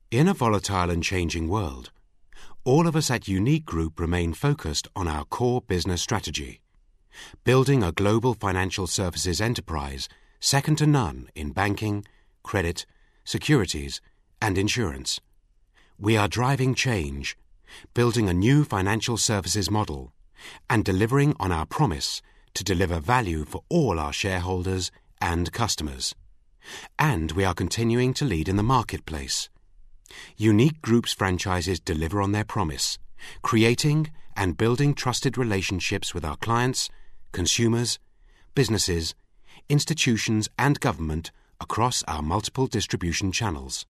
In a volatile and changing world, all of us at Unique Group remain focused on our core business strategy, building a global financial services enterprise second to none in banking, credit, securities, and insurance. We are driving change, building a new financial services model, and delivering on our promise to deliver value for all our shareholders and customers. And we are continuing to lead in the marketplace. Unique Group's franchises deliver on their promise, creating and building trusted relationships with our clients, consumers, businesses, institutions and government across our multiple distribution channels.